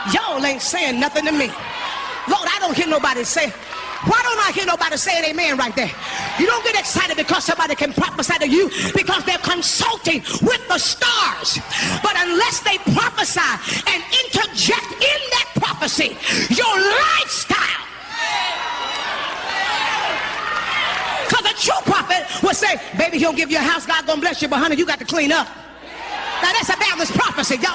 Y'all ain't saying nothing to me. Lord, I don't hear nobody say. Why don't I hear nobody saying amen right there? You don't get excited because somebody can prophesy to you because they're consulting with the stars. But unless they prophesy and interject in that prophecy your lifestyle. Because a true prophet will say, baby, he'll give you a house, God gonna bless you, but honey, you got to clean up. Now that's a balanced prophecy. Y'all,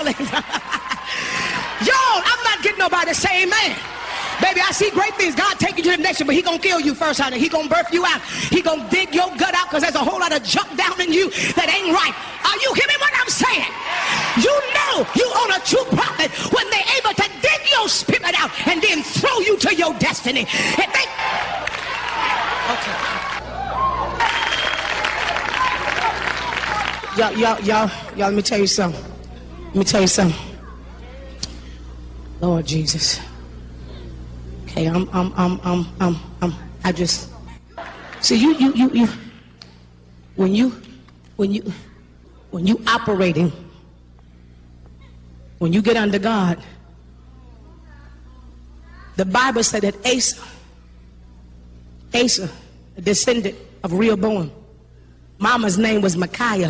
I'm not getting nobody to say amen. Baby, I see great things. God take you to the nation, but he gonna kill you first, honey. He gonna birth you out. He gonna dig your gut out because there's a whole lot of junk down in you that ain't right. Are you hearing what I'm saying? You know you own a true prophet when they're able to dig your spirit out and then throw you to your destiny. If they... Okay. Y'all, let me tell you something. Let me tell you something. Lord Jesus. Okay, I just see you when you operating, when you get under God, the Bible said that Asa, a descendant of Rehoboam, mama's name was Micaiah,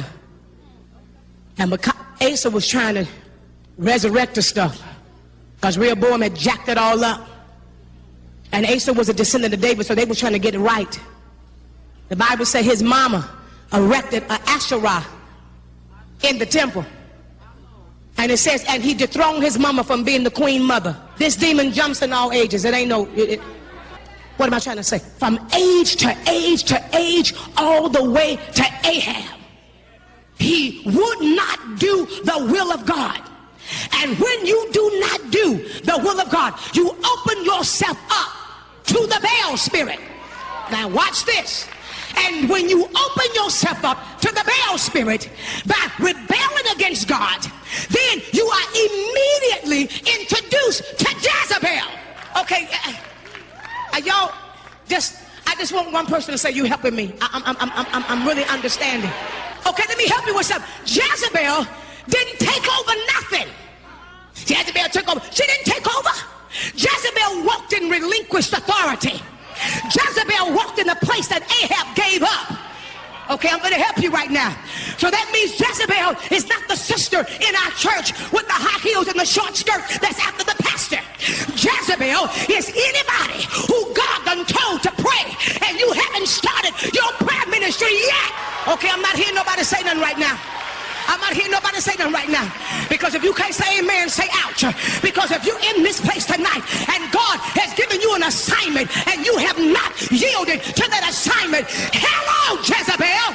and Asa was trying to resurrect the stuff because Rehoboam had jacked it all up. And Asa was a descendant of David, so they were trying to get it right. The Bible said his mama erected an Asherah in the temple. And it says, and he dethroned his mama from being the queen mother. This demon jumps in all ages. It ain't no... what am I trying to say? From age to age to age, all the way to Ahab. He would not do the will of God. And when you do not do the will of God, you open yourself up to the Baal spirit. Now watch this. And when you open yourself up to the Baal spirit by rebelling against God, then you are immediately introduced to Jezebel. Okay, y'all, I just want one person to say, you helping me. I'm really understanding. Okay, let me help you with something. Jezebel didn't take over nothing. Jezebel took over. She didn't take over. Jezebel walked in relinquished authority. Jezebel walked in the place that Ahab gave up. Okay, I'm going to help you right now. So that means Jezebel is not the sister in our church with the high heels and the short skirt that's after the pastor. Jezebel is anybody who God done told to pray and you haven't started your prayer ministry yet. Okay, I'm not hearing nobody say nothing right now. I'm not hearing nobody say nothing right now. Because if you can't say amen, say ouch. Because if you're in this place tonight and God has given you an assignment and you have not yielded to that assignment, hello, Jezebel.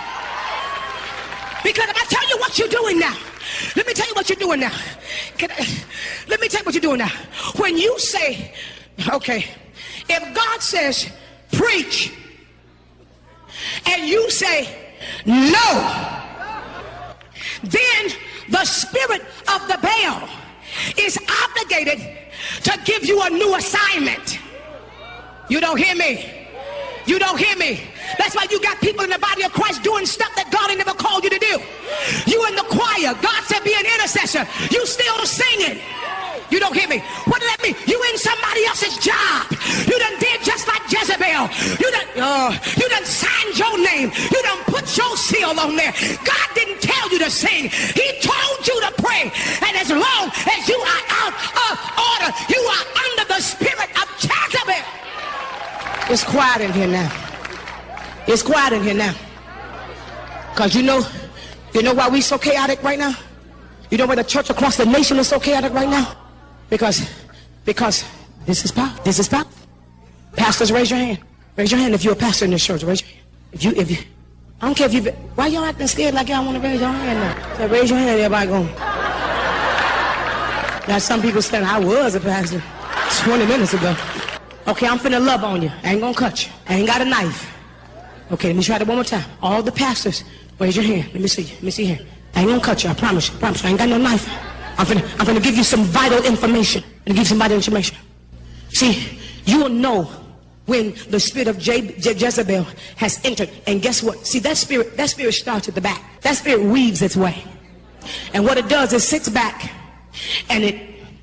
Because if I tell you what you're doing now, let me tell you what you're doing now. Let me tell you what you're doing now. When you say, okay, if God says preach and you say no, then the spirit of the Baal is obligated to give you a new assignment. You don't hear me? You don't hear me? That's why you got people in the body of Christ doing stuff that God ain't never called you to do. You in the choir, God said be an intercessor. You still singing. You don't hear me? What does that mean? You in somebody else's job. You done did just like Jezebel. You done signed your name. You done put your seal on there. God didn't tell you to sing. He told you to pray. And as long as you are out of order, you are under the spirit of Jezebel. It's quiet in here now. It's quiet in here now. Because you know why we so chaotic right now? You know why the church across the nation is so chaotic right now? Because this is power. This is power. Pastors, raise your hand. Raise your hand if you're a pastor in this church. Raise your hand. If you, I don't care if you. Why y'all acting scared like y'all want to raise your hand now? So raise your hand, everybody going. Now some people saying I was a pastor 20 minutes ago. Okay, I'm finna love on you. I ain't gonna cut you. I ain't got a knife. Okay, let me try that one more time. All the pastors, raise your hand. Let me see you. Let me see here. I ain't gonna cut you. I promise you. I promise you. I ain't got no knife. I'm gonna give you some vital information. I'm gonna give you some vital information. See, you will know when the spirit of Jezebel has entered. And guess what? See, that spirit starts at the back. That spirit weaves its way. And what it does is sits back and it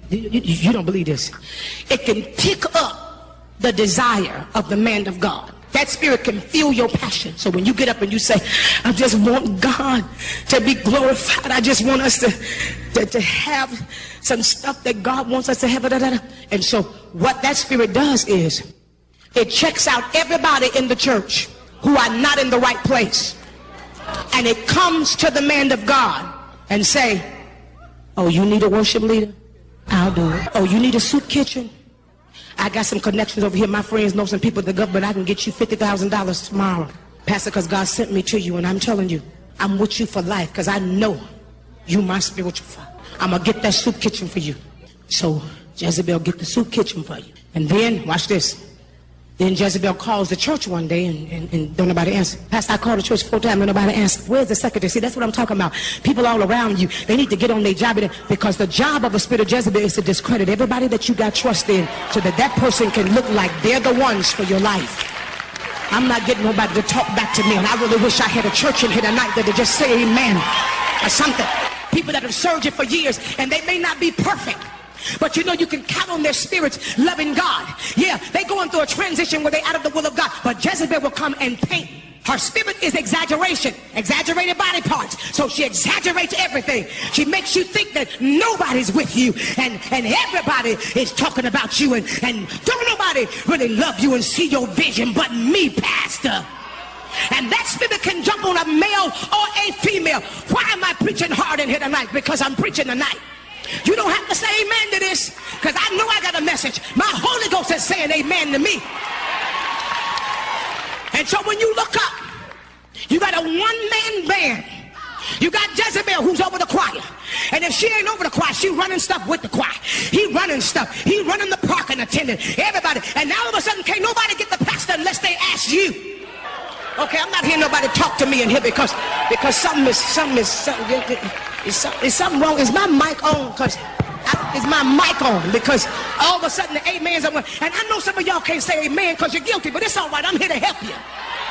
You don't believe this. It can pick up the desire of the man of God. That spirit can feel your passion. So when you get up and you say, I just want God to be glorified. I just want us to have some stuff that God wants us to have. And so what that spirit does is it checks out everybody in the church who are not in the right place. And it comes to the man of God and say, oh, you need a worship leader? I'll do it. Oh, you need a soup kitchen? I got some connections over here. My friends know some people at the government. I can get you $50,000 tomorrow. Pastor, because God sent me to you, and I'm telling you, I'm with you for life because I know you my spiritual father. I'm going to get that soup kitchen for you. So Jezebel get the soup kitchen for you. And then, watch this. Then Jezebel calls the church one day and don't nobody answer. Pastor, I called the church 4 times and nobody answer. Where's the secretary? See, that's what I'm talking about. People all around you, they need to get on their job because the job of a spirit of Jezebel is to discredit everybody that you got trust in so that that person can look like they're the ones for your life. I'm not getting nobody to talk back to me, and I really wish I had a church in here tonight that would just say amen or something. People that have served you for years and they may not be perfect, but you know you can count on their spirits loving God. Yeah, they going through a transition where they out of the will of God. But Jezebel will come and paint. Her spirit is exaggeration, exaggerated body parts. So she exaggerates everything. She makes you think that nobody's with you and everybody is talking about you and don't nobody really love you and see your vision but me, pastor. And that spirit can jump on a male or a female. Why am I preaching hard in here tonight? Because I'm preaching tonight. You don't have to say amen to this because I know I got a message. My Holy Ghost is saying amen to me. And so when you look up, you got a one-man band. You got Jezebel who's over the choir. And if she ain't over the choir, she running stuff with the choir. He running stuff. He running the parking attendant. Everybody. And now all of a sudden can't nobody get the pastor unless they ask you. Okay, I'm not hearing nobody talk to me in here because something wrong. Is my mic on? Is my mic on? Because all of a sudden the amens are. And I know some of y'all can't say amen because you're guilty, but it's all right. I'm here to help you.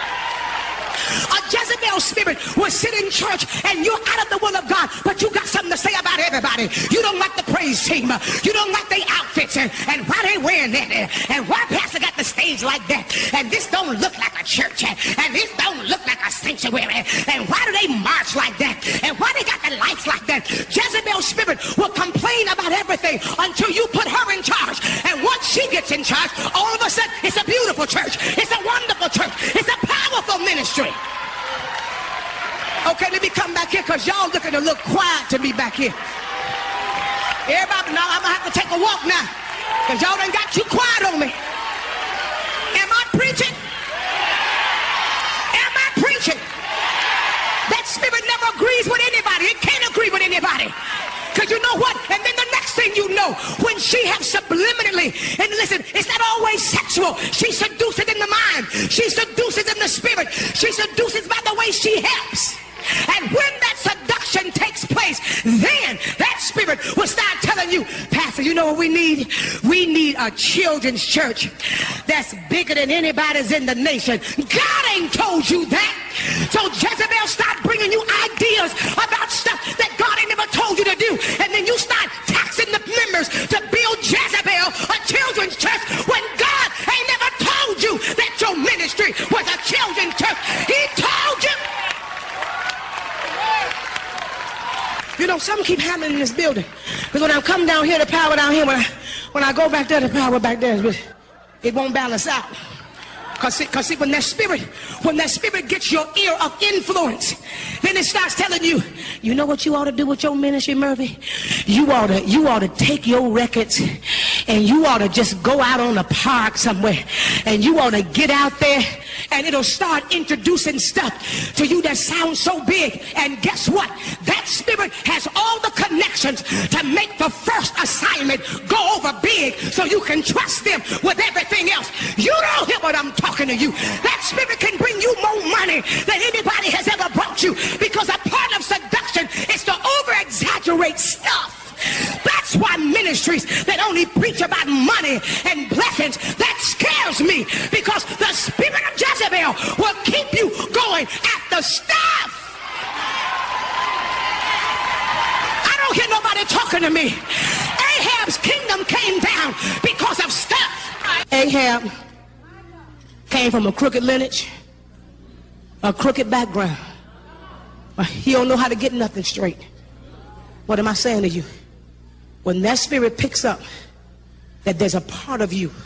A Jezebel spirit will sit in church and you're out of the will of God, but you got something to say about everybody. You don't like the praise team. You don't like their outfits and why they wearing that and why pastor got the stage like that and this don't look like a church and this don't look like a sanctuary and why do they march like that and why they got the lights like that. Jezebel spirit will complain about everything until you put her in charge, and once she gets in charge, all of a sudden it's a beautiful church, it's a wonderful church, it's a powerful ministry. Okay, let me come back here because y'all looking a little quiet to me back here. Everybody, now I'm going to have to take a walk now because y'all done got too quiet on me. Am I preaching? Am I preaching? That spirit never agrees with anybody. It can't agree with anybody. Because you know what? And then the next thing you know, when she has subliminally, and listen, it's not always sexual. She seduces in the mind. She seduces in the spirit. She seduces by the way she helps. And when that seduction takes place, then that spirit will start telling you, Pastor, you know what we need? We need a children's church that's bigger than anybody's in the nation. God ain't told you that. So Jezebel start bringing you ideas about stuff that God ain't never told you to do. And then you start taxing the members to build Jezebel a children's church when God ain't never told you that your ministry was a children's church. He told you. You know, something keep happening in this building. Because when I come down here, the power down here, when I go back there, the power back there, it won't balance out. Because see, when that spirit gets your ear of influence, then it starts telling you, you know what you ought to do with your ministry, Murphy? You ought to take your records and you ought to just go out on a park somewhere and you ought to get out there and it'll start introducing stuff to you that sounds so big. And guess what? That spirit has all the connections to make the first assignment go over big so you can trust them with everything else. You don't hear what I'm talking to you. That spirit can bring you more money than anybody has ever brought you, because a part of seduction is to over-exaggerate stuff. That's why ministries that only preach about money and blessings, that scares me, because the spirit of Jezebel will keep you going after stuff. I don't hear nobody talking to me. Ahab's king because of stuff. Ahab came from a crooked lineage, a crooked background. He don't know how to get nothing straight. What am I saying to you? When that spirit picks up that there's a part of you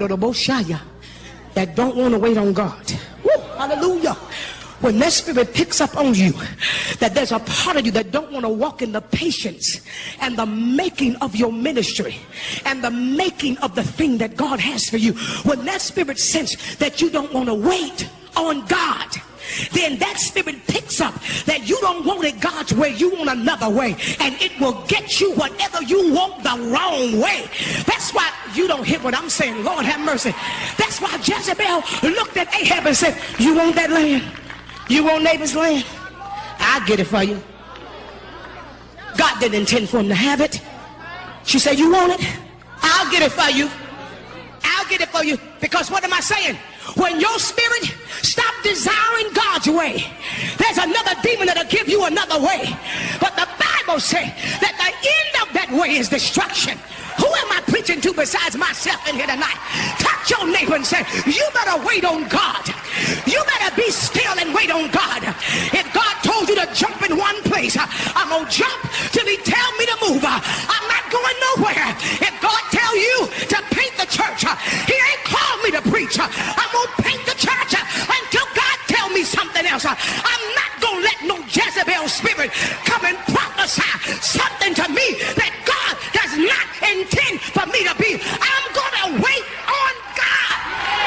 that don't want to wait on God. Woo, hallelujah. When that spirit picks up on you that there's a part of you that don't want to walk in the patience and the making of your ministry and the making of the thing that God has for you, when that spirit senses that you don't want to wait on God, then that spirit picks up that you don't want it God's way, you want another way, and it will get you whatever you want the wrong way. That's why you don't hear what I'm saying. Lord have mercy. That's why Jezebel looked at Ahab and said, you want that land? You want neighbor's land? I'll get it for you. God didn't intend for him to have it. She said, you want it? I'll get it for you. I'll get it for you. Because what am I saying? When your spirit stop desiring God's way, there's another demon that'll give you another way. But the Bible says that the end of that way is destruction. Who am I preaching to besides myself in here tonight? Touch your neighbor and say, you better wait on God. You better be still and wait on God. If God told you to jump in one place, I'm going to jump till he tell me to move. I'm not going nowhere. If God tell you to paint the church, he ain't called me to preach. I'm going to paint the church until God tell me something else. I'm not going to let no Jezebel spirit come and prophesy something to me that God does not intend for me to be. I'm going to wait on God.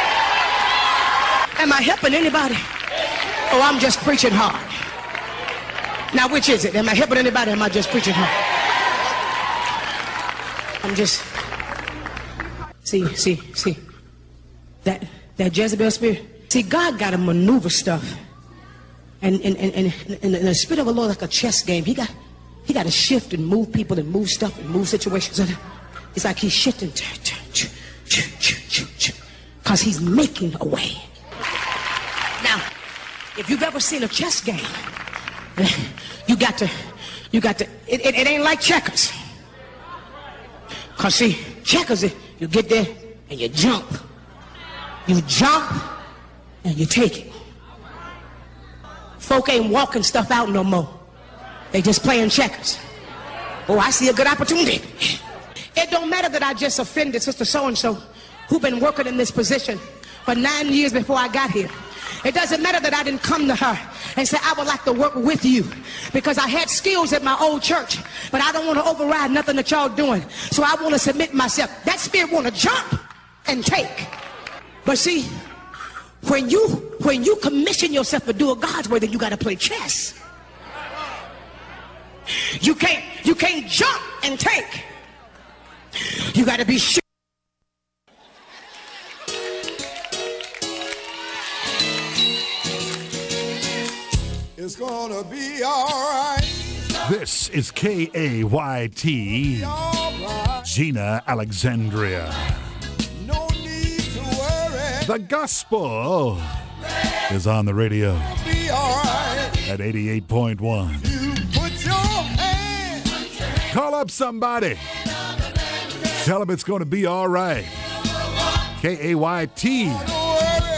Am I helping anybody? Oh, I'm just preaching hard. Now, which is it? Am I helping anybody or am I just preaching hard? I'm just... See. That Jezebel spirit. See, God got to maneuver stuff. And the spirit of the Lord, like a chess game, he got to shift and move people and move stuff and move situations. It's like he's shifting. Because he's making a way. Now, if you've ever seen a chess game, you got to, it ain't like checkers. Because see, checkers, you get there and you jump. You jump and you take it. Folk ain't walking stuff out no more. They just playing checkers. Oh, I see a good opportunity. It don't matter that I just offended Sister So-and-so who been working in this position for 9 years before I got here. It doesn't matter that I didn't come to her and say, I would like to work with you because I had skills at my old church, but I don't want to override nothing that y'all doing. So I want to submit myself. That spirit want to jump and take. But see, when you commission yourself to do it God's way, then you got to play chess. You can't jump and take. You got to be sure. It's gonna be all right. This is KAYT, Right. Gina Alexandria. No need to worry. The gospel is on the radio Be all right. at 88.1. You put your hand. Call up somebody. Tell them it's going to be all right. KAYT Don't worry.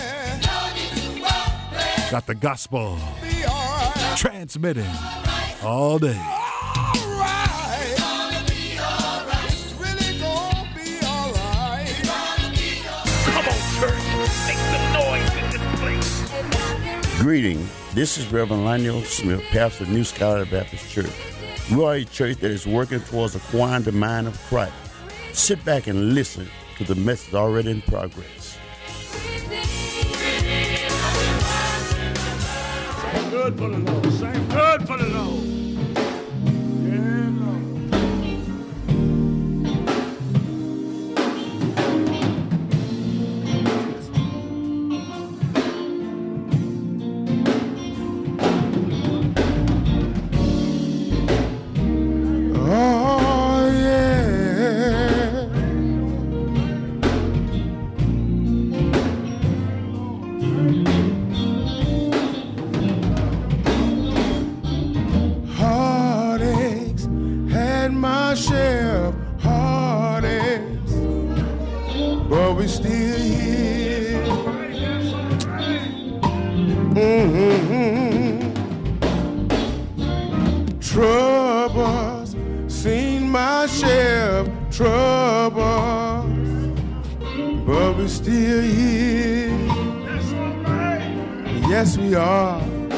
got the gospel Be all right. transmitting all day. All right. It's really gonna be all right. Come on, church. Make some noise in this place. Greeting. This is Reverend Lionel Smith, pastor of New Scholar Baptist Church. We are a church that is working towards acquiring the mind of Christ. Sit back and listen to the message already in progress. Good for the Lord. Sing good for the Lord. Yeah, Lord. Oh, yeah. we still here. Troubles, seen my share of troubles, but we still here. Yes, we are.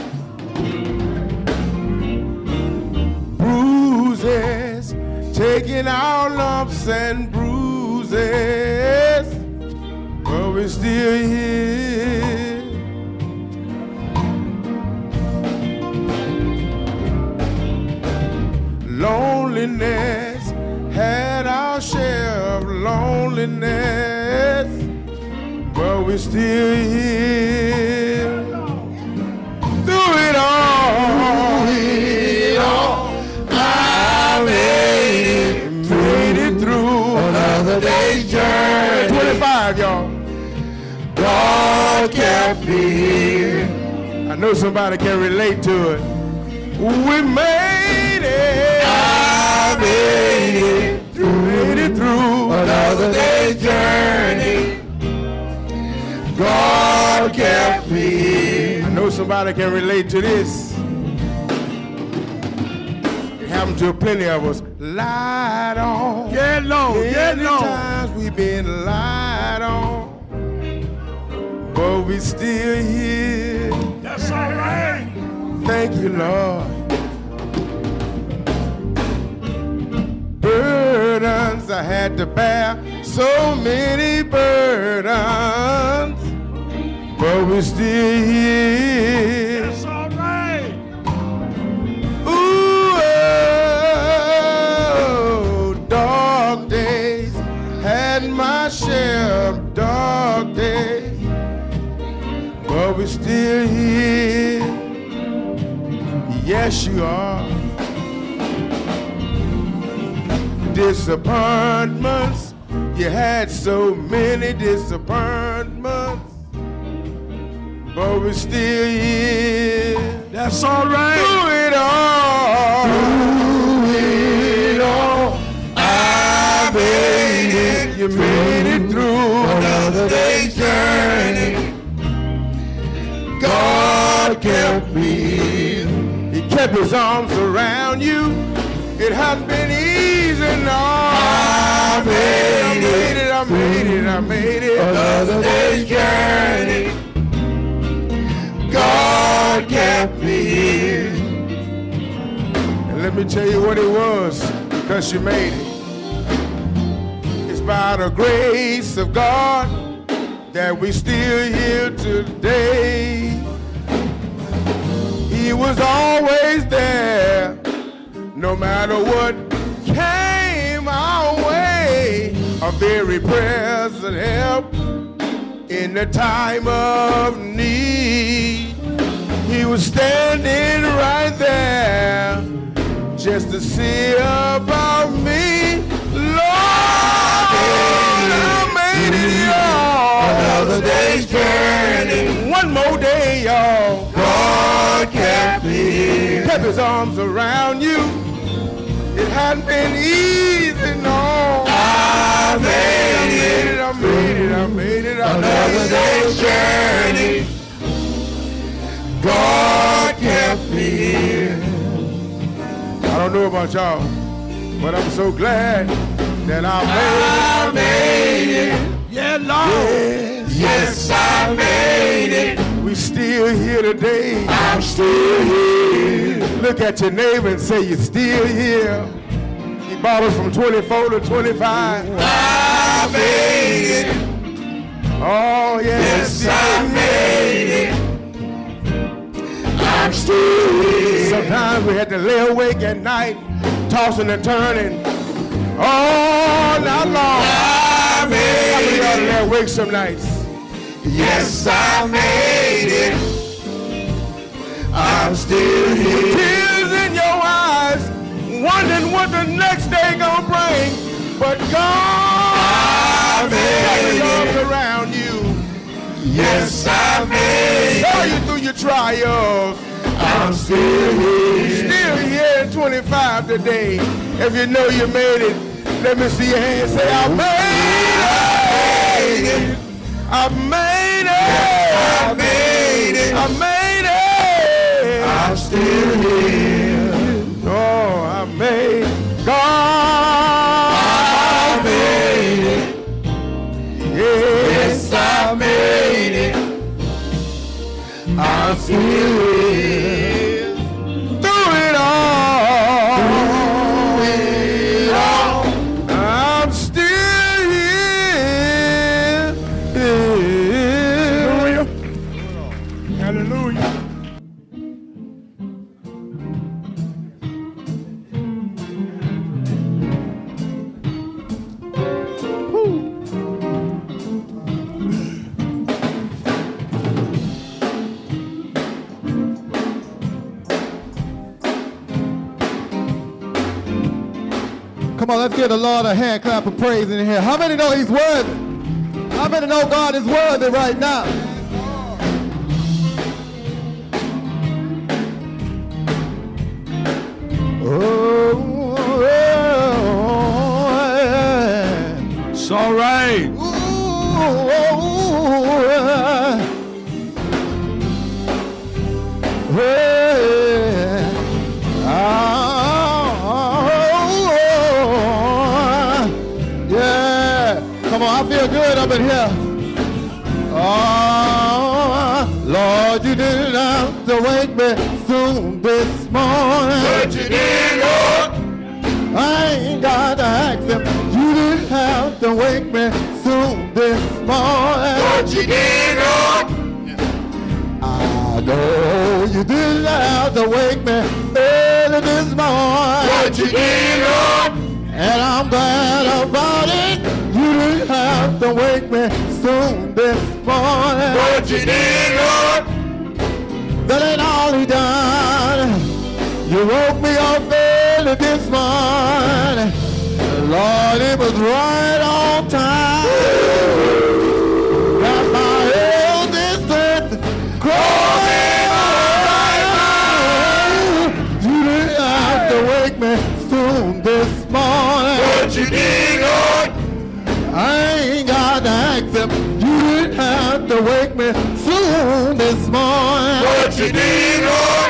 Bruises, taking our lumps and bruises, but we're still here. Loneliness, had our share of loneliness, but we're still here. Through it all, I made it through another day's journey. 25, y'all. God kept me here. I know somebody can relate to it. We made it. I made it through another day's journey. God kept me here. I know somebody can relate to this. It happened to plenty of us. Lied on. Get low, get Many low. times we've been lied on, but we still here. That's all right. Thank you, Lord. Burdens I had to bear, so many burdens, but we're still here. That's all right. Ooh, oh, dark days, had my share of dark days, but we're still here. Yes, you are. Disappointments, you had so many disappointments, but we're still here. That's all right. Through it all, I made it. You made it through another day's journey. God kept me. He kept his arms around you. It hasn't been easy, no. I made it. Another day's journey. God kept me here. And let me tell you what it was, because you made it. It's by the grace of God that we still here today. He was always there, no matter what came our way. A very present help in the time of need. He was standing right there just to see about me. Lord, I made it, y'all. Another day's journey. One more day, y'all. God kept me. Kept his arms around you. It hadn't been easy, no. I made it. Another day's journey. God kept me here. I don't know about y'all, but I'm so glad that I made it. Yeah, Lord. Yes, I made it. We still here today. I'm still here. Look at your neighbor and say you're still here. He brought us from 24 to 25. I made it. Oh, yes, I made it. I'm still here. Sometimes we had to lay awake at night, tossing and turning all night long. I made it. How many of y'all lay awake some nights? Yes, I made it. I'm still here. Tears in your eyes, wondering what the next day gonna bring. But God made it around you. Yes, I made it. Saw you through your trials. I'm still here. Still here at 25 today. If you know you made it, let me see your hand. Say, I made it. made it. I made it. I made it. I'm still here. Oh, I made it. God, I made it. Yes, I made it. I'm still here. Through it all. Through it all. I'm still here. Hallelujah. Hallelujah. Come on, let's give the Lord a hand clap of praise in here. How many know he's worthy? How many know God is worthy right now? Oh, yeah. It's all right. Come on, I feel good up in here. Oh, Lord, you didn't have to wake me soon this morning. But you did, Lord. I ain't got to ask him. You didn't have to wake me soon this morning. But you did, Lord. I know you didn't have to wake me early this morning. But you did, Lord. And I'm glad about it. You didn't have to wake me soon this morning. But you did, Lord. That ain't all he done. You woke me up early this morning. Lord, it was right on time. Got my health and strength. Crawling on. You didn't have to wake me soon this morning. But you did, Lord. I ain't got to ask him. You didn't have to wake me soon this morning. But you did, Lord.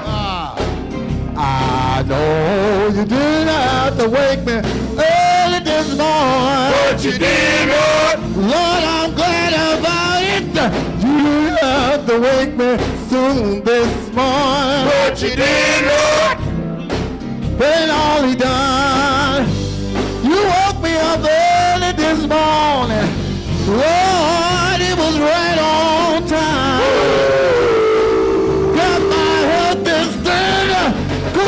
I know you didn't have to wake me early this morning. But you did, Lord. Lord, I'm glad about it. You didn't have to wake me soon this morning. But you did, Lord. But all he done, you woke me up early this morning. Lord, it was right on time. Got my health and strength.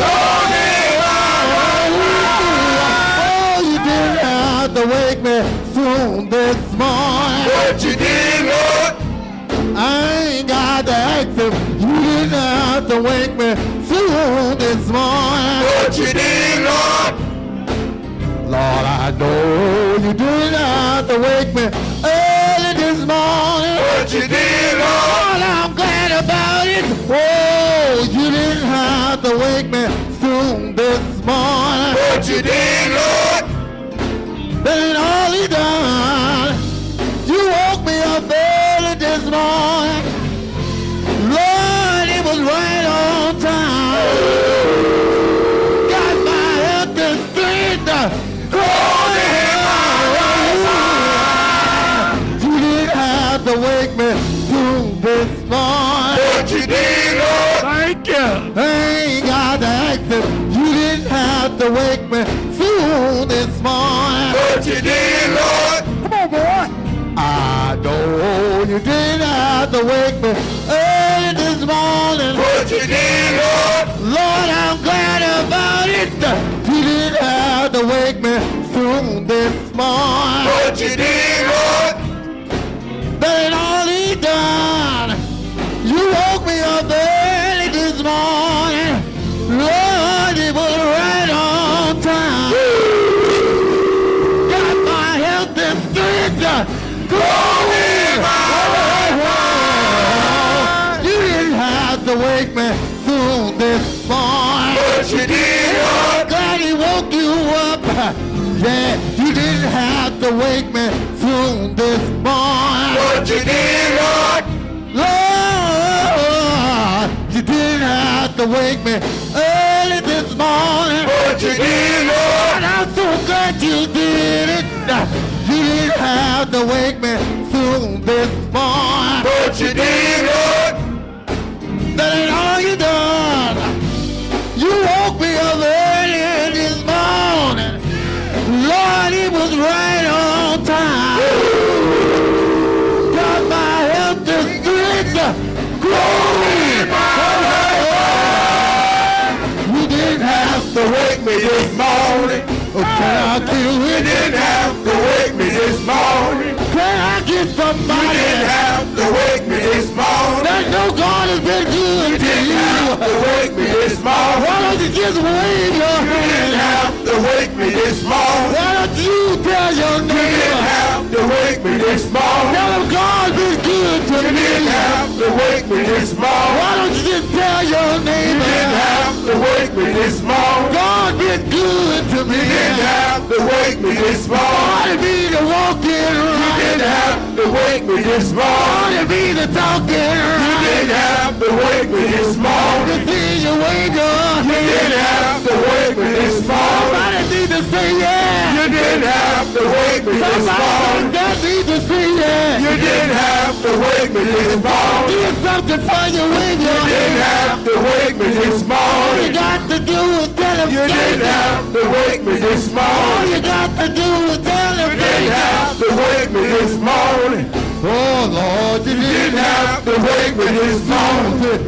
Oh, you didn't have to wake me soon this morning. But you did, Lord. I ain't got to ask him. You didn't have to wake me soon this morning. But you did, Lord. Lord, I know you didn't have to wake me early this morning. But you did, Lord. Lord, I'm glad about it. Oh, you didn't have to wake me soon this morning. But you did, Lord. That ain't all he done. You woke me up early this morning. Lord, it was right on time. Got my health and strength. You didn't have to wake me soon this morning. But you did, Lord. Thank you. I ain't got to ask him. You didn't have to wake me soon this morning. But you did, Lord. Come on, boy. I know you didn't have to wake me early this morning. But you did, Lord. Lord, I'm glad about it. You didn't have to wake me soon this morning. But you did, Lord. That ain't all he done. You woke me up early this morning. Lord, it was right on time. Got my health and strength. You didn't have to wake me soon this morning. But you did, Lord. Glad he woke you up. Yeah, you didn't have to to wake me through this morning. But you did, Lord. Lord, you didn't have to wake me early this morning. But you did, Lord. And I'm so glad you did it. You didn't have to wake me through this morning. But you did, Lord. That ain't all you done. You woke me up early this morning. Lord, it was right on time. Got my health to strength. Glory, you didn't have To wake me this morning. to. Can I get You with didn't have to wake me this morning. Can I get You somebody didn't have to wake me this morning. that know God has been good to Didn't have to you? wake me this morning. Why don't you just wave your You didn't hand? have to wake me this morning. Why don't you tell your You didn't neighbor? have to wake me this morning. Tell them God's been good to You didn't me. have to wake me this morning. Why don't you just tell your You didn't neighbor? have to wake me this morning. God been good to me. You didn't have to wake me this morning. Wanted me to walk in You didn't right. have to wake me this morning. Wanted me to talk in You didn't right. have to wake me this To morning. see you wake up. You didn't have to wake me this morning. Somebody need to say yeah. You didn't have to wake me this Somebody morning. that need to say yeah. You didn't have to wake me this morning. Did something for you with your You didn't hand. have to wake me this All you morning. got to do is tell him You didn't thank have to wake me this you. All morning. you got to do is tell him You thank didn't you. have to wake me this morning. Oh Lord, you You didn't have to wake me this morning.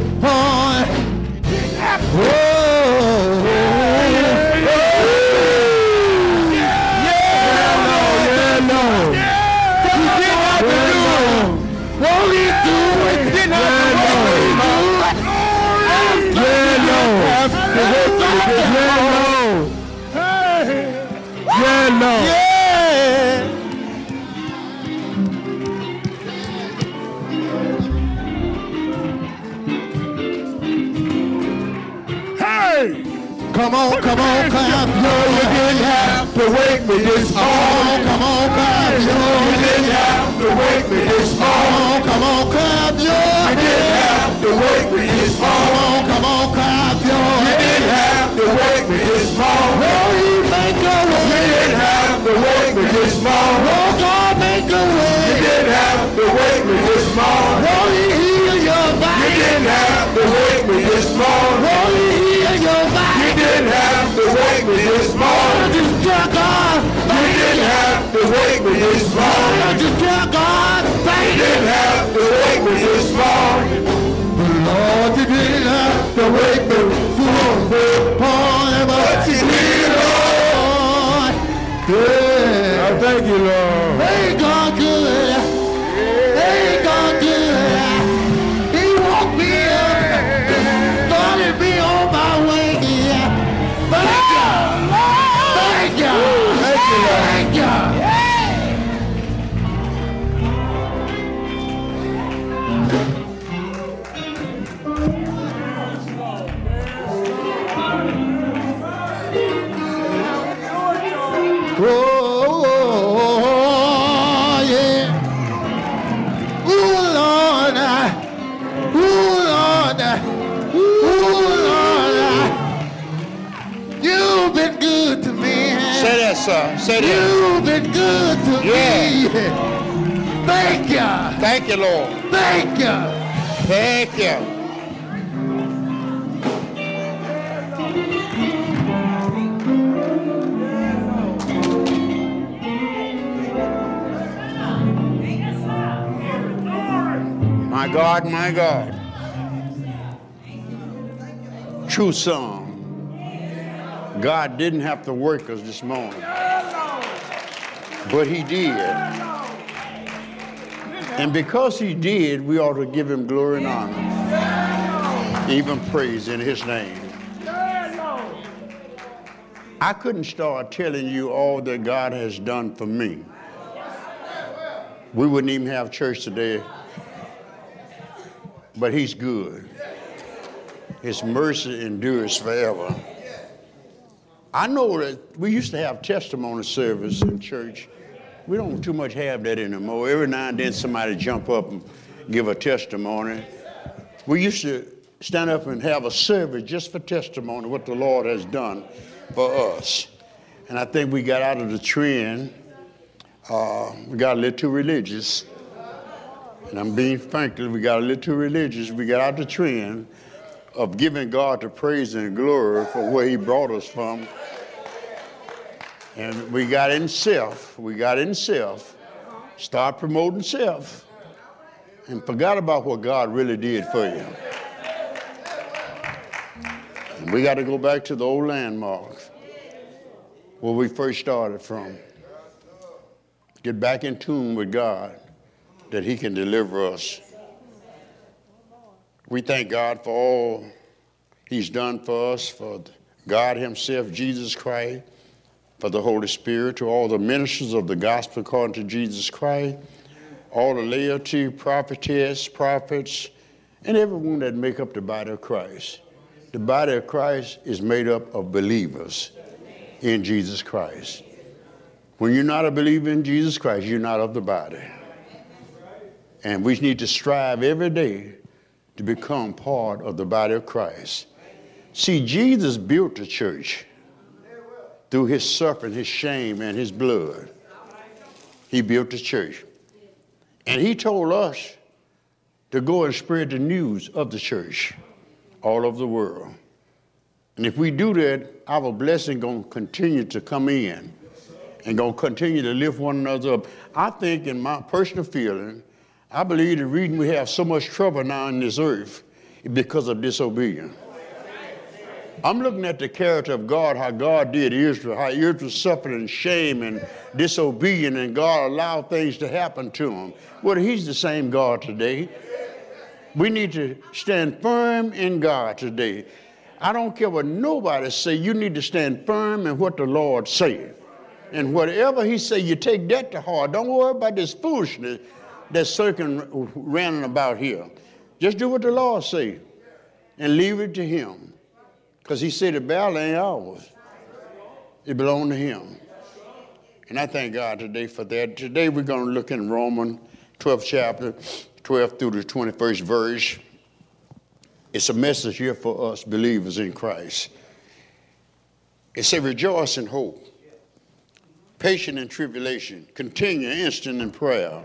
Hey! Come on, clap You didn't have to wake me this morning. Come on, clap You didn't have to wake me this morning. Come on, clap You didn't have to wake me this morning. Come on, clap You didn't have to wake me this morning. You make a You way. didn't have to wake me this morning. Oh, God, make a You way. didn't have to wake me this morning. Oh, He heal your You body. didn't have to wake me this morning. Oh, He heal your You body. didn't have to wake me this morning. Just tell God, You didn't have to wake me this morning. just tell God, You thank you. didn't have to wake me this morning. Lord, you didn't have to wake me through the morning, but you did, Lord. Yeah. I thank you, Lord. Hey, God good. Hey, God good. He woke me up, started me on my way. Thank you. Thank you. Thank you. Oh, yeah. Ooh, Lord. Ooh, Lord. Ooh, Lord. You've been good to me. Say that, sir. Say that. You've been good to me. Thank you. Thank you, Lord. Thank you. Thank you. My God, my God. True song. God didn't have to work us this morning, but He did. And because He did, we ought to give Him glory and honor, even praise in His name. I couldn't start telling you all that God has done for me. We wouldn't even have church today. But He's good. His mercy endures forever. I know that we used to have testimony service in church, We don't too much have that anymore. Every now and then somebody jump up and give a testimony. We used to stand up and have a service just for testimony, what the Lord has done for us. And I think we got out of the trend. We got a little too religious. And I'm being frank, we got a little too religious. We got out of the trend of giving God the praise and glory for where he brought us from. And we got in self. Start promoting self. And forgot about what God really did for you. And we got to go back to the old landmarks where we first started from. Get back in tune with God that he can deliver us. We thank God for all he's done for us, for God himself, Jesus Christ, for the Holy Spirit, to all the ministers of the gospel according to Jesus Christ, all the laity, prophetess, prophets, and everyone that make up the body of Christ. The body of Christ is made up of believers in Jesus Christ. When you're not a believer in Jesus Christ, you're not of the body. And we need to strive every day to become part of the body of Christ. See, Jesus built the church through his suffering, his shame, and his blood. He built the church. And he told us to go and spread the news of the church all over the world. And if we do that, our blessing going to continue to come in and going to continue to lift one another up. I think in my personal feeling, I believe the reason we have so much trouble now in this earth is because of disobedience. I'm looking at the character of God, how God did Israel, how Israel suffered in shame and disobedience, and God allowed things to happen to him. Well, he's the same God today. We need to stand firm in God today. I don't care what nobody say, you need to stand firm in what the Lord said. And whatever he say, you take that to heart. Don't worry about this foolishness that's circling around about here. Just do what the Lord say and leave it to him. Because he said the battle ain't ours. It belongs to him. And I thank God today for that. Today we're going to look in Romans 12th chapter, 12th through the 21st verse. It's a message here for us believers in Christ. It says, rejoice in hope, patient in tribulation, continue instant in prayer,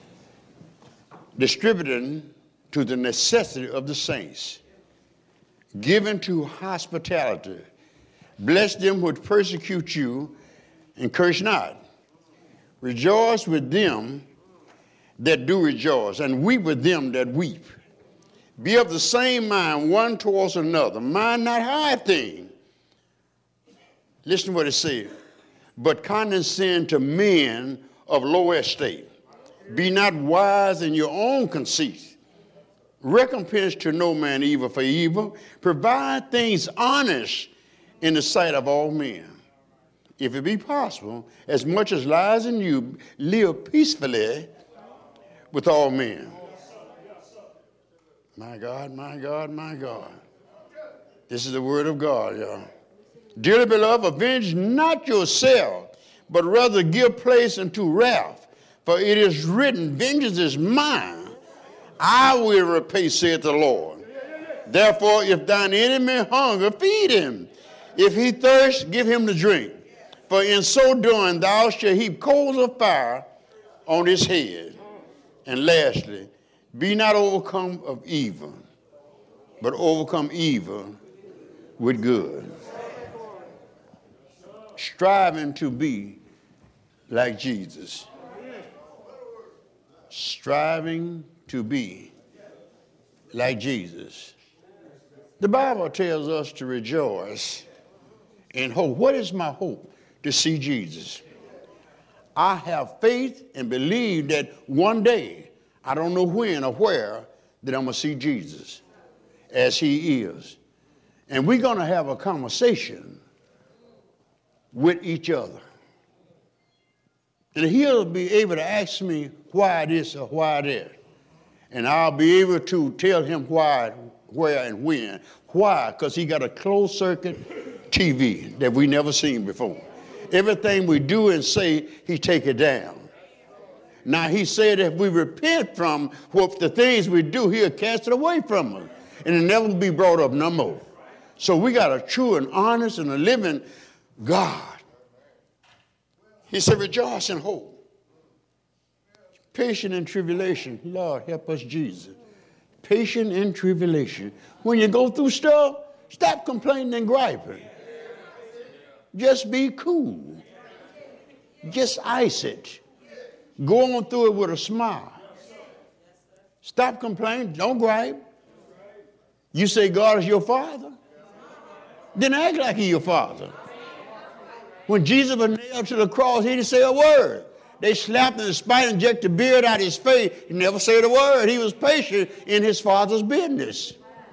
distributing to the necessity of the saints, given to hospitality. Bless them which persecute you, and curse not. Rejoice with them that do rejoice, and weep with them that weep. Be of the same mind one towards another. Mind not high thing. Listen to what it says. But condescend to men of low estate. Be not wise in your own conceit. Recompense to no man evil for evil. Provide things honest in the sight of all men. If it be possible, as much as lies in you, live peacefully with all men. My God, my God, my God. This is the word of God, y'all. Dearly beloved, avenge not yourself, but rather give place unto wrath. For it is written, vengeance is mine, I will repay, saith the Lord. Therefore, if thine enemy hunger, feed him. If he thirst, give him to drink. For in so doing, thou shalt heap coals of fire on his head. And lastly, be not overcome of evil, but overcome evil with good. Striving to be like Jesus. Striving to be like Jesus. The Bible tells us to rejoice in hope. What is my hope? To see Jesus. I have faith and believe that one day, I don't know when or where, that I'm going to see Jesus as he is. And we're going to have a conversation with each other. And he'll be able to ask me why this or why that. And I'll be able to tell him why, where, and when. Why? Because he got a closed circuit TV that we never seen before. Everything we do and say, he take it down. Now he said if we repent from what the things we do, he'll cast it away from us. And it'll never be brought up no more. So we got a true and honest and a living God. He said, rejoice and hope. Patient in tribulation. Lord, help us, Jesus. Patient in tribulation. When you go through stuff, stop complaining and griping. Just be cool. Just ice it. Go on through it with a smile. Stop complaining. Don't gripe. You say God is your father? Then act like he's your father. When Jesus was nailed to the cross, he didn't say a word. They slapped him and spat and injected the beard out of his face. He never said a word. He was patient in his father's business.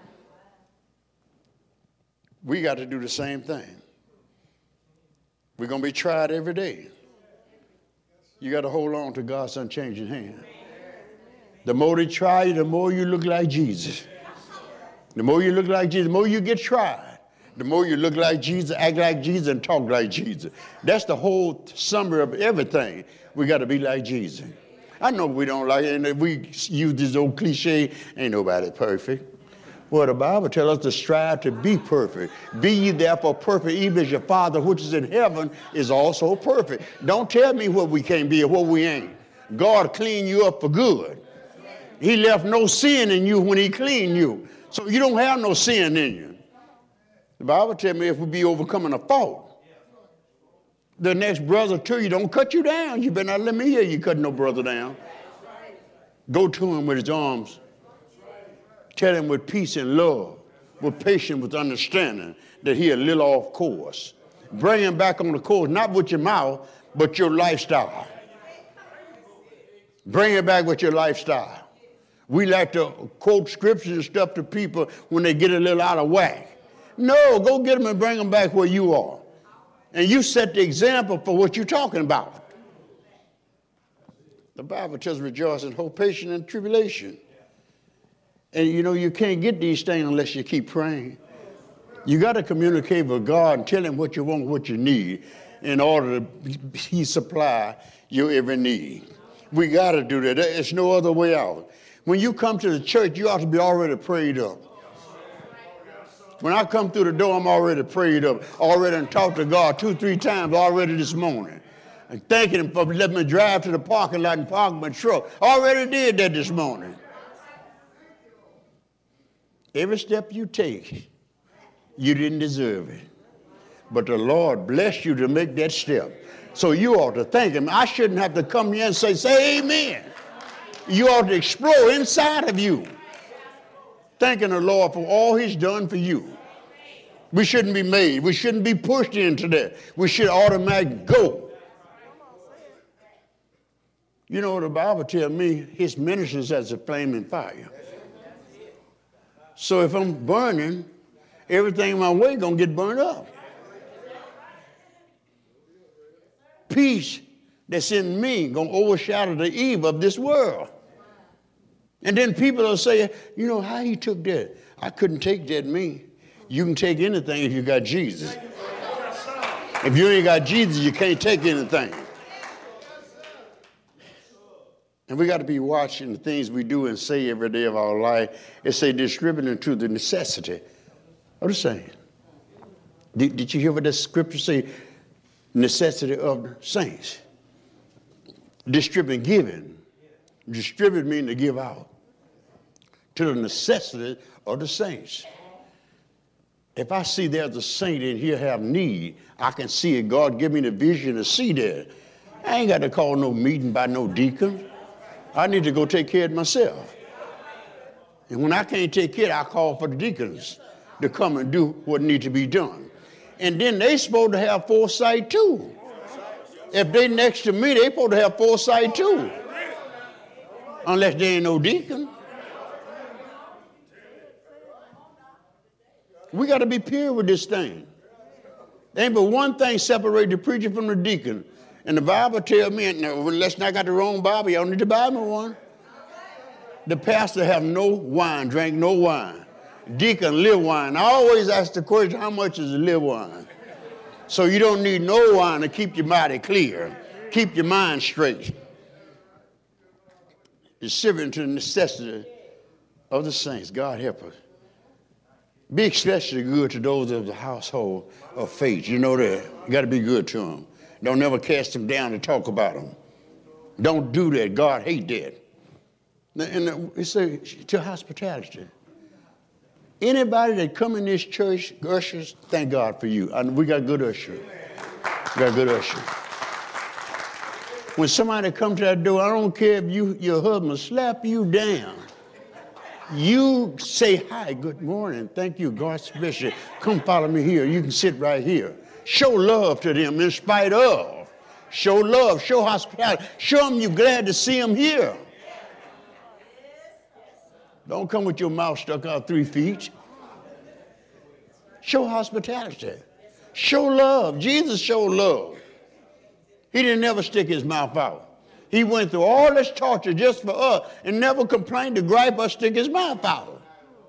We got to do the same thing. We're going to be tried every day. You got to hold on to God's unchanging hand. The more they try you, the more you look like Jesus. The more you look like Jesus, the more you get tried. The more you look like Jesus, act like Jesus, and talk like Jesus. That's the whole summary of everything. We got to be like Jesus. I know we don't like it, and if we use this old cliche, ain't nobody perfect. Well, the Bible tells us to strive to be perfect. Be ye therefore perfect, even as your Father which is in heaven is also perfect. Don't tell me what we can't be or what we ain't. God cleaned you up for good. He left no sin in you when he cleaned you. So you don't have no sin in you. The Bible tells me if we be overcoming a fault, the next brother to you don't cut you down. You better not let me hear you cutting no brother down. Go to him with his arms. Tell him with peace and love, with patience, with understanding that he a little off course. Bring him back on the course, not with your mouth, but your lifestyle. Bring him back with your lifestyle. We like to quote scriptures and stuff to people when they get a little out of whack. No, go get them and bring them back where you are. And you set the example for what you're talking about. The Bible tells rejoice and hope, patient in tribulation. And you know, you can't get these things unless you keep praying. You got to communicate with God and tell him what you want, what you need, in order to he supply your every need. We got to do that. There's no other way out. When you come to the church, you ought to be already prayed up. When I come through the door, I'm already prayed up, already and talked to God 2-3 times already this morning. And thanking him for letting me drive to the parking lot and park my truck. Already did that this morning. Every step you take, you didn't deserve it. But the Lord blessed you to make that step. So you ought to thank him. I shouldn't have to come here and say amen. You ought to explore inside of you, thanking the Lord for all he's done for you. We shouldn't be made. We shouldn't be pushed into that. We should automatically go. You know what the Bible tells me? His ministers as a flaming fire. So if I'm burning, everything in my way going to get burned up. Peace that's in me going to overshadow the evil of this world. And then people will say, you know, how he took that? I couldn't take that me. You can take anything if you got Jesus. If you ain't got Jesus, you can't take anything. And we got to be watching the things we do and say every day of our life. It say distributing to the necessity of the saints. Did you hear what the scripture say? Necessity of the saints. Distributing, giving. Distribute means to give out. To the necessity of the saints. If I see there's a saint in here have need, I can see it. God give me the vision to see that. I ain't got to call no meeting by no deacon. I need to go take care of myself. And when I can't take care, I call for the deacons to come and do what needs to be done. And then they supposed to have foresight too. If they next to me, they supposed to have foresight too. Unless they ain't no deacon. We got to be pure with this thing. There ain't but one thing separate the preacher from the deacon. And the Bible tells me, unless I got the wrong Bible, y'all need to buy me one. The pastor have no wine, drank no wine. Deacon, live wine. I always ask the question, how much is the live wine? So you don't need no wine to keep your body clear, keep your mind straight. distributing to the necessity of the saints. God help us. Be especially good to those of the household of faith. You know that. You got to be good to them. Don't ever cast them down and talk about them. Don't do that. God hate that. And it's to hospitality. Anybody that come in this church, ushers, thank God for you. And we got good ushers. We got good ushers. When somebody come to that door, I don't care if your husband slap you down. You say, hi, good morning, thank you, God bless you. Come follow me here. You can sit right here. Show love to them in spite of. Show love, show hospitality. Show them you're glad to see them here. Don't come with your mouth stuck out 3 feet. Show hospitality. Show love. Jesus showed love. He didn't ever stick his mouth out. He went through all this torture just for us and never complained to gripe or stick his mouth out.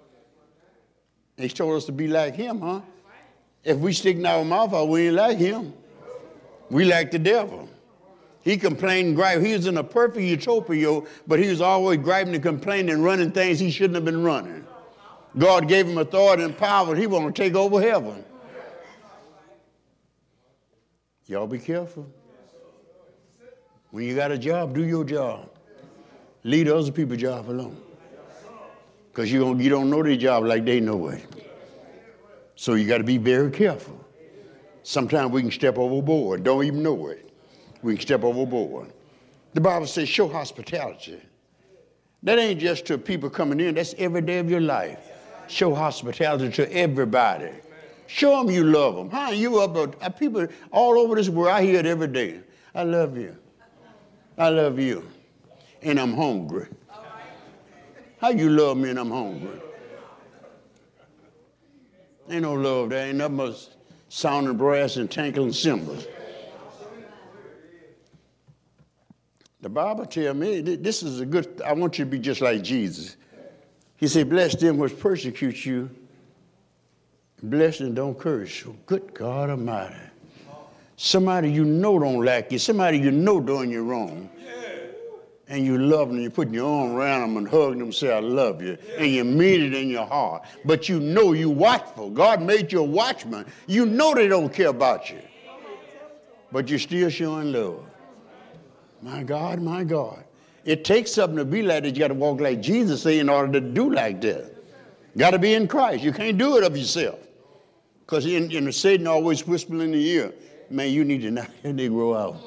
He told us to be like him, huh? If we stick our mouth out, we ain't like him. We like the devil. He complained and griped. He was in a perfect utopia, but he was always griping and complaining and running things he shouldn't have been running. God gave him authority and power. He wanted to take over heaven. Y'all be careful. When you got a job, do your job. Leave other people's job alone. Because you don't know their job like they know it. So you got to be very careful. Sometimes we can step overboard, don't even know it. We can step overboard. The Bible says show hospitality. That ain't just to people coming in. That's every day of your life. Show hospitality to everybody. Show them you love them. How you up? People all over this world, I hear it every day. I love you. I love you. And I'm hungry. How you love me and I'm hungry? Ain't no love there. Ain't nothing but sounding brass and tinkling cymbals. The Bible tells me this is a good, I want you to be just like Jesus. He said, bless them which persecute you. Bless and don't curse you. Good God Almighty. Somebody you know don't like you. Somebody you know doing you wrong. And you love them and you're putting your arm around them and hugging them and say, I love you. And you mean it in your heart. But you know you watchful. God made you a watchman. You know they don't care about you. But you're still showing love. My God, my God. It takes something to be like that. You got to walk like Jesus said in order to do like that. Got to be in Christ. You can't do it of yourself. Because in Satan always whispering in the ear, man, you need to knock that Negro out.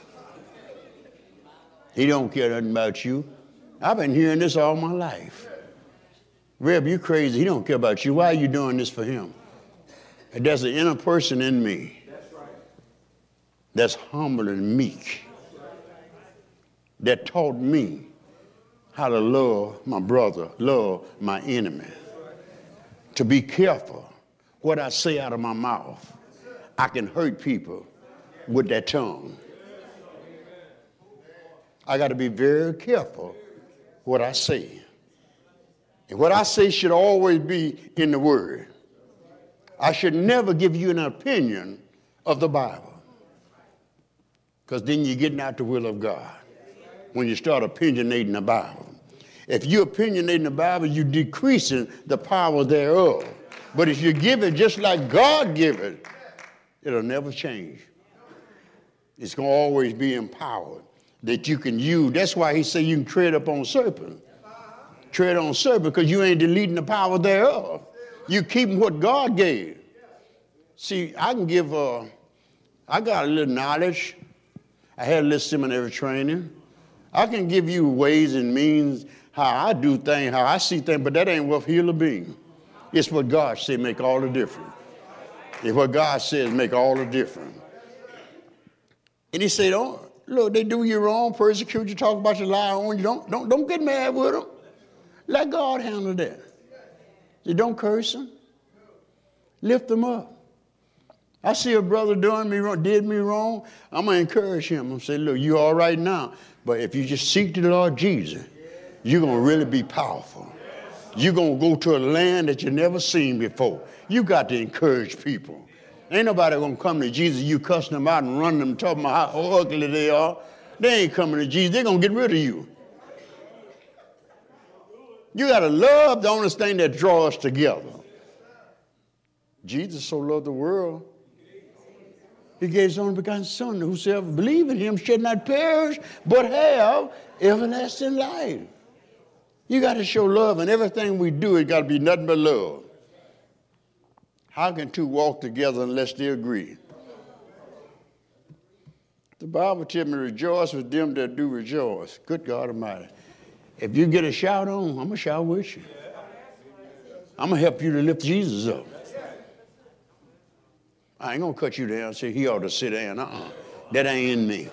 He don't care nothing about you. I've been hearing this all my life. Reb, you crazy. He don't care about you. Why are you doing this for him? And there's an inner person in me that's humble and meek that taught me how to love my brother, love my enemy. To be careful what I say out of my mouth. I can hurt people with that tongue. I got to be very careful what I say. And what I say should always be in the Word. I should never give you an opinion of the Bible. Because then you're getting out the will of God when you start opinionating the Bible. If you opinionating the Bible, you're decreasing the power thereof. But if you give it just like God give it, it'll never change. It's going to always be empowered that you can use. That's why he said you can tread up on serpent. Tread on serpent because you ain't deleting the power thereof. You keeping what God gave. See, I can give, I got a little knowledge. I had a little seminary training. I can give you ways and means how I do things, how I see things, but that ain't worth hill or beam. It's what God said make all the difference. It's what God says make all the difference. And he said, oh, look, they do you wrong, persecute you, talk about you, lie on you. Don't get mad with them. Let God handle that. You don't curse them. Lift them up. I see a brother doing me wrong, did me wrong. I'm going to encourage him. I'm going to say, look, you all right now, but if you just seek the Lord Jesus, you're going to really be powerful. You're going to go to a land that you've never seen before. You got to encourage people. Ain't nobody going to come to Jesus, you cussing them out and running them, talking about how ugly they are. They ain't coming to Jesus. They're going to get rid of you. You got to love the only thing that draws us together. Jesus so loved the world, he gave his only begotten Son, whosoever believe in him should not perish, but have everlasting life. You got to show love, and everything we do, it got to be nothing but love. How can two walk together unless they agree? The Bible tells me, rejoice with them that do rejoice. Good God Almighty. If you get a shout on, I'm going to shout with you. I'm going to help you to lift Jesus up. I ain't going to cut you down and say he ought to sit down. That ain't in me.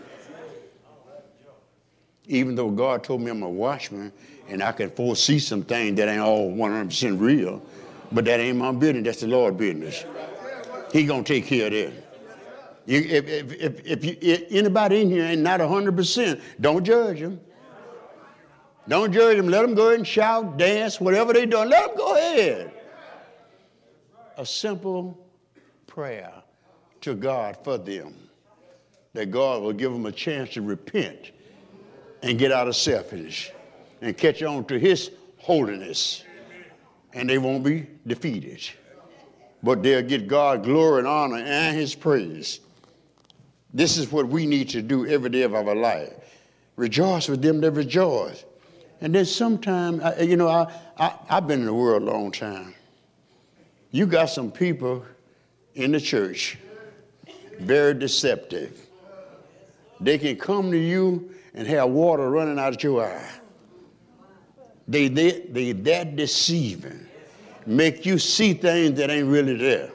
Even though God told me I'm a watchman and I can foresee some things that ain't all 100% real, but that ain't my business. That's the Lord's business. He going to take care of that. If anybody in here ain't not 100%, don't judge them. Don't judge them. Let them go ahead and shout, dance, whatever they doing. Let them go ahead. A simple prayer to God for them, that God will give them a chance to repent and get out of selfishness and catch on to his holiness, and they won't be defeated, but they'll get God glory and honor and his praise. This is what we need to do every day of our life. Rejoice with them that rejoice. And then sometimes, I've been in the world a long time. You got some people in the church, very deceptive. They can come to you and have water running out of your eye. They that deceiving. Make you see things that ain't really there.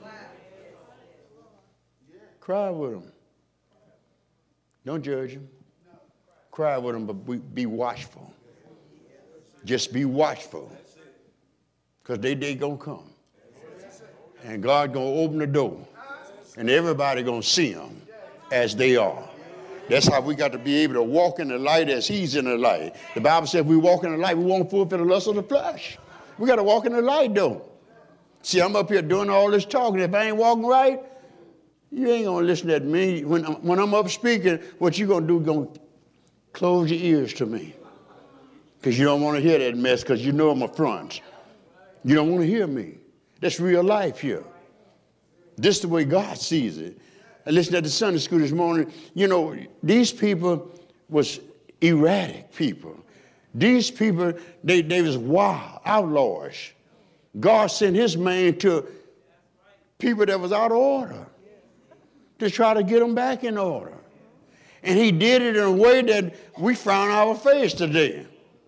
Cry with them. Don't judge them. Cry with them, but be watchful. Just be watchful. Because they going to come. And God going to open the door. And everybody going to see them as they are. That's how we got to be able to walk in the light as he's in the light. The Bible says if we walk in the light, we won't fulfill the lust of the flesh. We got to walk in the light, though. See, I'm up here doing all this talking. If I ain't walking right, you ain't going to listen to me. When I'm up speaking, what you going to do is going to close your ears to me. Because you don't want to hear that mess, because you know I'm a front. You don't want to hear me. That's real life here. This is the way God sees it. I listened at the Sunday school this morning. You know, these people was erratic people. These people, they was wild, outlaws. God sent his man to people that was out of order to try to get them back in order. And he did it in a way that we found our face today.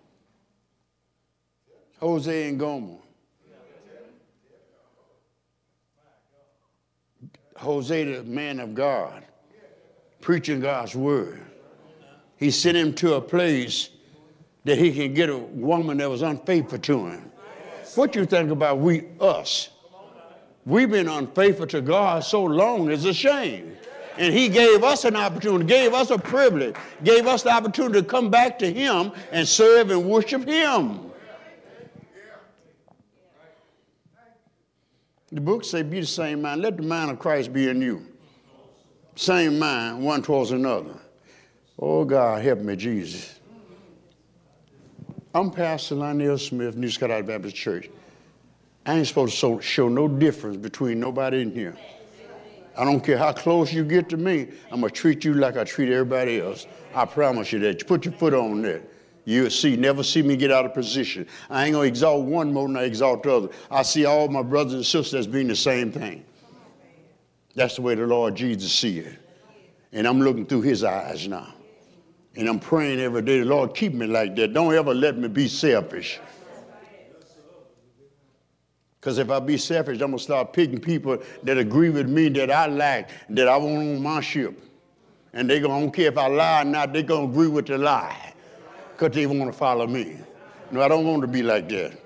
Hosea and Gomer. Hosea, the man of God, preaching God's word. He sent him to a place that he can get a woman that was unfaithful to him. What you think about us? We've been unfaithful to God so long, it's a shame. And he gave us an opportunity, gave us a privilege, gave us the opportunity to come back to him and serve and worship him. The book say, be the same mind. Let the mind of Christ be in you. Same mind, one towards another. Oh, God, help me, Jesus. I'm Pastor Lionel Smith, New Skylight Baptist Church. I ain't supposed to show no difference between nobody in here. I don't care how close you get to me, I'm going to treat you like I treat everybody else. I promise you that. You put your foot on that. You'll see, never see me get out of position. I ain't going to exalt one more than I exalt the other. I see all my brothers and sisters as being the same thing. That's the way the Lord Jesus sees it. And I'm looking through his eyes now. And I'm praying every day, the Lord, keep me like that. Don't ever let me be selfish. Because if I be selfish, I'm going to start picking people that agree with me, that I like, that I want on my ship. And they don't care if I lie or not, they're going to agree with the lie. Because they want to follow me. No, I don't want to be like that.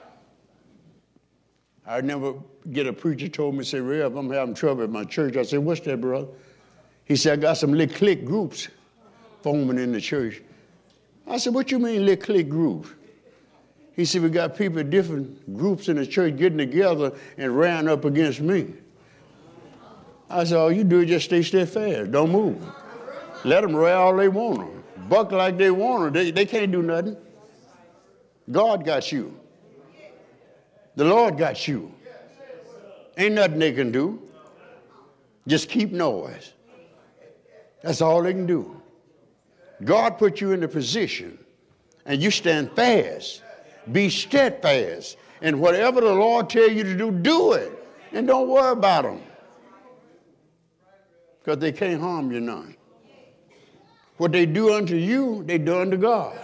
I never get a preacher told me, say, Rev, I'm having trouble at my church. I said, what's that, brother? He said, I got some little clique groups forming in the church. I said, what you mean little clique groups? He said, we got people, different groups in the church getting together and ran up against me. I said, all you do is just stay steadfast. Don't move. Let them rail all they want to. Buck like they want to. They can't do nothing. God got you. The Lord got you. Ain't nothing they can do. Just keep noise. That's all they can do. God put you in the position, and you stand fast. Be steadfast. And whatever the Lord tell you to do, do it. And don't worry about them. Because they can't harm you none. What they do unto you, they do unto God.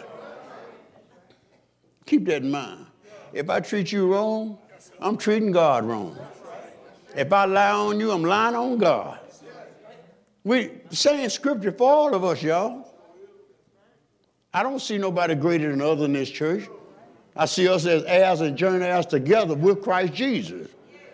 Keep that in mind. If I treat you wrong, I'm treating God wrong. If I lie on you, I'm lying on God. We saying scripture for all of us, y'all. I don't see nobody greater than other in this church. I see us as heirs and joint heirs together with Christ Jesus.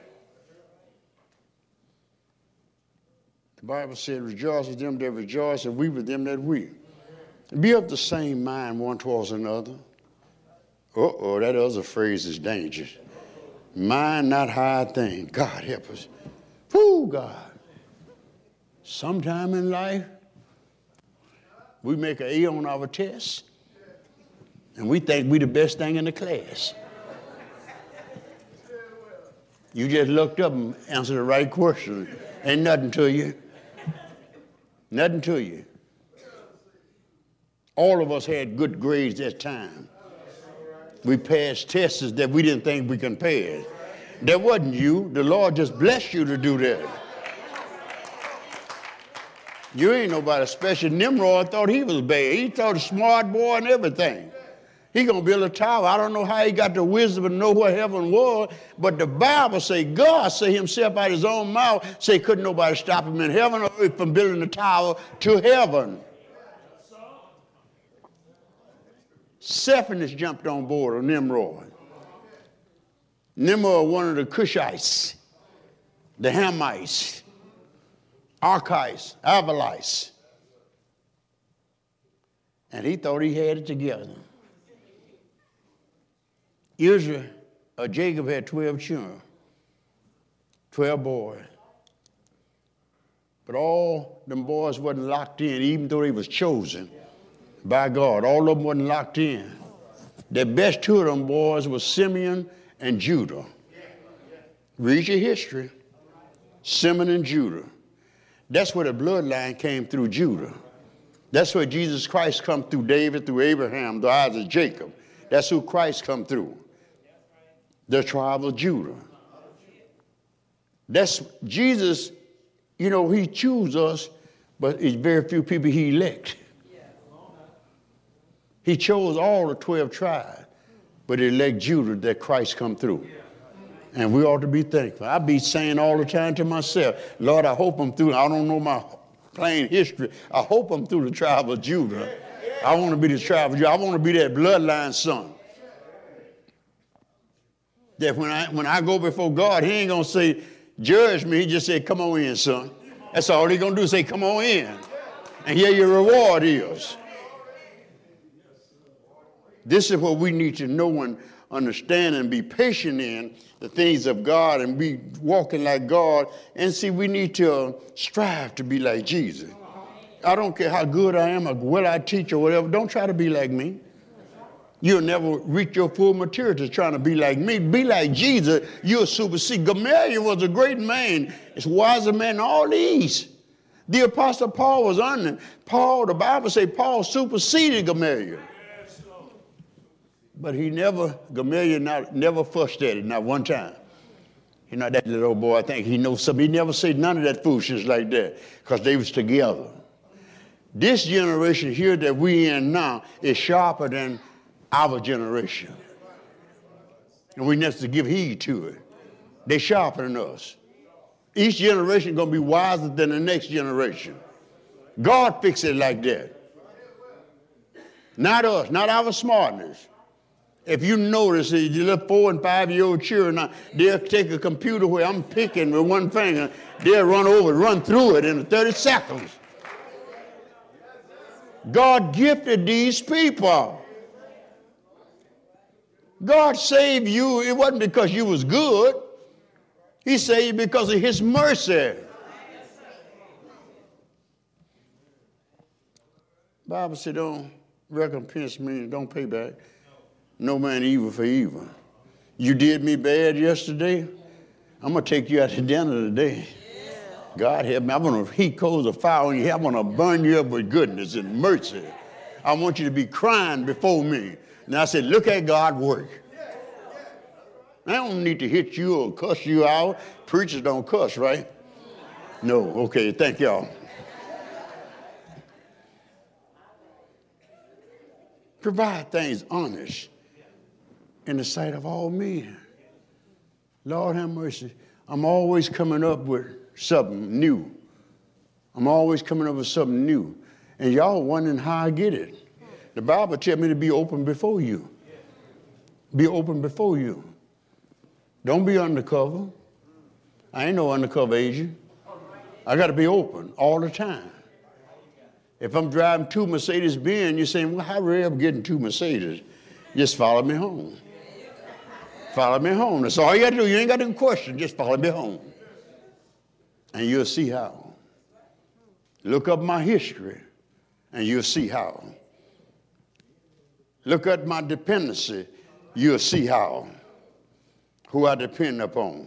The Bible said, rejoice with them that rejoice and weep with them that weep. Be of the same mind one towards another. Uh-oh, that other phrase is dangerous. Mind not high thing. God help us. Whoo, God. Sometime in life, we make an A on our test, and we think we the best thing in the class. You just looked up and answered the right question. Ain't nothing to you. Nothing to you. All of us had good grades that time. We passed tests that we didn't think we could pass. That wasn't you. The Lord just blessed you to do that. You ain't nobody special. Nimrod thought he was bad. He thought a smart boy and everything. He gonna build a tower. I don't know how he got the wisdom to know where heaven was, but the Bible say, God say himself out his own mouth, say couldn't nobody stop him in heaven or earth from building a tower to heaven. Sephanis jumped on board of Nimrod. Nimrod, one of the Cushites, the Hamites, Archites, Avalites. And he thought he had it together. Israel, Jacob had 12 children, 12 boys. But all them boys wasn't locked in, even though they was chosen by God. All of them wasn't locked in. The best two of them boys was Simeon and Judah. Read your history. Simeon and Judah. That's where the bloodline came through Judah. That's where Jesus Christ come through David, through Abraham, through Isaac, Jacob. That's who Christ come through. The tribe of Judah. That's Jesus, you know, he chooses us, but it's very few people he elect. He chose all the 12 tribes, but he elect Judah that Christ come through. And we ought to be thankful. I be saying all the time to myself, Lord, I hope I'm through. I don't know my plain history. I hope I'm through the tribe of Judah. I want to be the tribe of Judah. I want to be that bloodline son. That when I go before God, he ain't going to say, judge me. He just said, come on in, son. That's all he going to do, say, come on in. And here your reward is. This is what we need to know and understand and be patient in the things of God and be walking like God. And see, we need to strive to be like Jesus. I don't care how good I am or well I teach or whatever. Don't try to be like me. You'll never reach your full maturity trying to be like me. Be like Jesus. You'll supersede. Gamaliel was a great man. It's a wiser man than all these. The Apostle Paul was under Paul. The Bible says Paul superseded Gamaliel. But Gamaliel never fussed at it, not one time. He's not that little old boy, I think he knows something. He never said none of that foolishness like that because they was together. This generation here that we in now is sharper than our generation. And we need to give heed to it. They're sharper than us. Each generation is going to be wiser than the next generation. God fixed it like that. Not us, not our smartness. If you notice, your little 4- and 5-year-old children, they'll take a computer where I'm picking with one finger, they'll run through it in 30 seconds. God gifted these people. God saved you. It wasn't because you was good. He saved you because of his mercy. Bible said, don't recompense me, don't pay back. No man evil for evil. You did me bad yesterday, I'm going to take you out to dinner today. God help me. I'm going to heat coals of fire on you. I'm going to burn you up with goodness and mercy. I want you to be crying before me. And I said, look at God work. I don't need to hit you or cuss you out. Preachers don't cuss, right? No. Okay, thank y'all. Provide things honest in the sight of all men. Lord have mercy. I'm always coming up with something new. I'm always coming up with something new. And y'all wondering how I get it. The Bible tells me to be open before you. Be open before you. Don't be undercover. I ain't no undercover agent. I got to be open all the time. If I'm driving two Mercedes-Benz, you're saying, well, how rare I'm getting two Mercedes? Just follow me home. Follow me home. That's all you got to do. You ain't got to question. Just follow me home. And you'll see how. Look up my history, and you'll see how. Look at my dependency, you'll see how. Who I depend upon.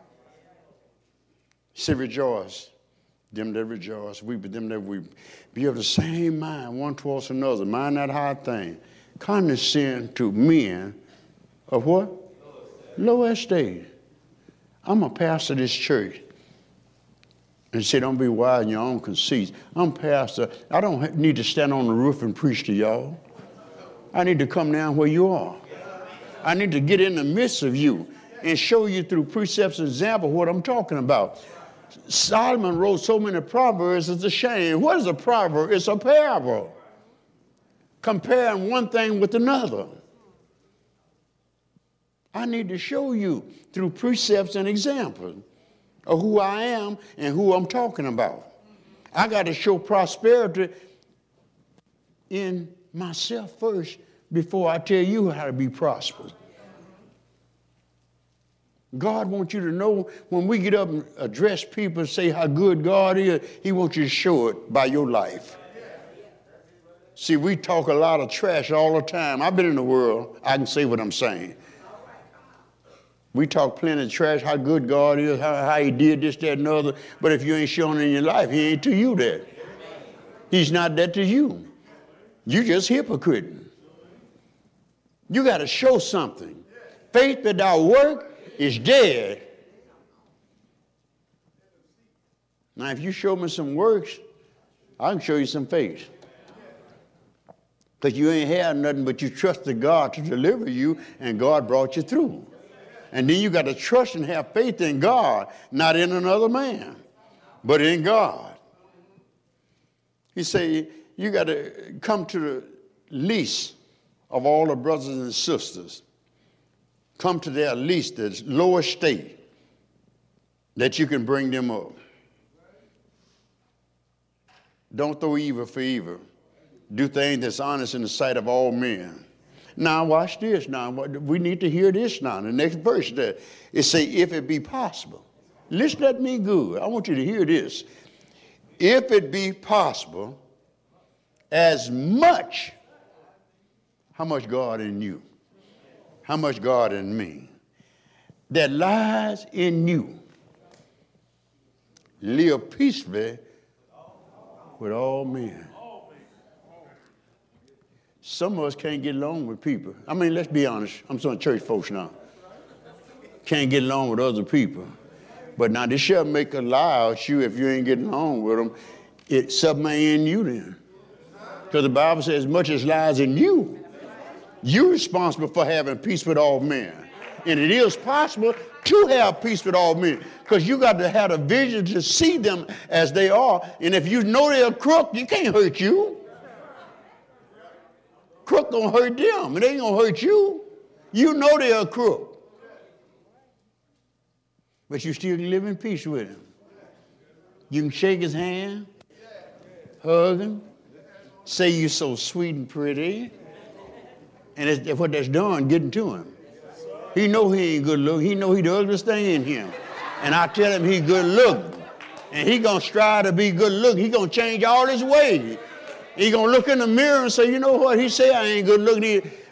Say, rejoice. Them that rejoice, weep with them that weep. Be of the same mind, one towards another. Mind that high thing. Condescend to men of what? Low estate. I'm a pastor of this church. And say, don't be wise in your own conceits. I'm pastor. I don't need to stand on the roof and preach to y'all. I need to come down where you are. I need to get in the midst of you and show you through precepts and example what I'm talking about. Solomon wrote so many proverbs, it's a shame. What is a proverb? It's a parable. Comparing one thing with another. I need to show you through precepts and examples of who I am and who I'm talking about. I got to show prosperity in myself first before I tell you how to be prosperous. God wants you to know when we get up and address people and say how good God is, he wants you to show it by your life. See, we talk a lot of trash all the time. I've been in the world. I can say what I'm saying. We talk plenty of trash, how good God is, how he did this, that, and the other. But if you ain't showing it in your life, he ain't to you that. He's not that to you. You just hypocrite. You got to show something. Faith without work is dead. Now, if you show me some works, I can show you some faith. Because you ain't had nothing, but you trusted God to deliver you, and God brought you through. And then you got to trust and have faith in God, not in another man, but in God. He say, you got to come to the least of all the brothers and sisters. Come to their least, the lower state, that you can bring them up. Don't throw evil for evil. Do things that's honest in the sight of all men. Now, watch this now. We need to hear this now. The next verse there, it say, if it be possible. Listen at me good. I want you to hear this. If it be possible, as much, how much God in you? How much God in me? That lies in you. Live peacefully with all men. Some of us can't get along with people. I mean, let's be honest. I'm some church folks now. Can't get along with other people. But now this shall make a lie out you if you ain't getting along with them. It's something in you then. Because the Bible says as much as lies in you, you're responsible for having peace with all men. And it is possible to have peace with all men. Because you got to have a vision to see them as they are. And if you know they're a crook, you can't hurt you. Crook gonna hurt them, it ain't gonna hurt you. You know they're a crook. But you still can live in peace with him. You can shake his hand, hug him, say you're so sweet and pretty. And what that's done, getting to him. He know he ain't good looking. He know he the ugliest thing in him. And I tell him he good looking. And he gonna strive to be good looking. He gonna change all his ways. He gonna look in the mirror and say, you know what? He say I ain't good looking.